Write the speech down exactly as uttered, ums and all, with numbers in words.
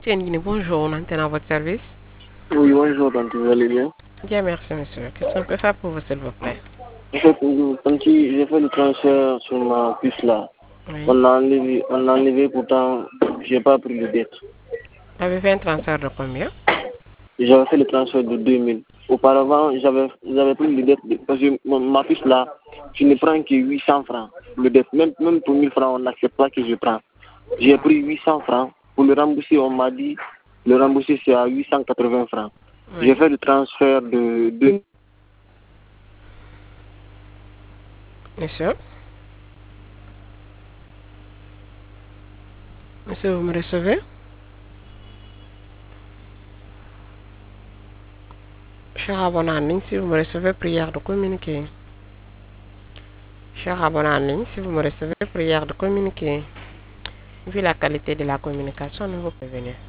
Tiens, bonjour, on antenne à votre service. Oui, bonjour, tante, vous allez bien? Bien, merci, monsieur. Qu'est-ce qu'on peut faire pour vous, s'il vous plaît? En fait, tante, j'ai fait le transfert sur ma puce là. Oui. On l'a enlevé, on l'a enlevé, pourtant, j'ai pas pris le dette. Avez fait un transfert de combien? J'avais fait le transfert de deux mille. Auparavant, j'avais, j'avais pris le dette, de- parce que mon- ma puce là, je ne prends que huit cents francs. Le dette, même, même pour mille francs, on n'accepte pas que je prends. J'ai pris huit cents francs. Pour le rembourser, on m'a dit, le rembourser c'est à huit cent quatre-vingts francs. J'ai Oui. fait le transfert de deux. Monsieur? Monsieur, vous me recevez? Cher abonné en ligne, si vous me recevez, prière de communiquer. Cher abonné en ligne, si vous me recevez, prière de communiquer. Vu la qualité de la communication, nous vous prévenez.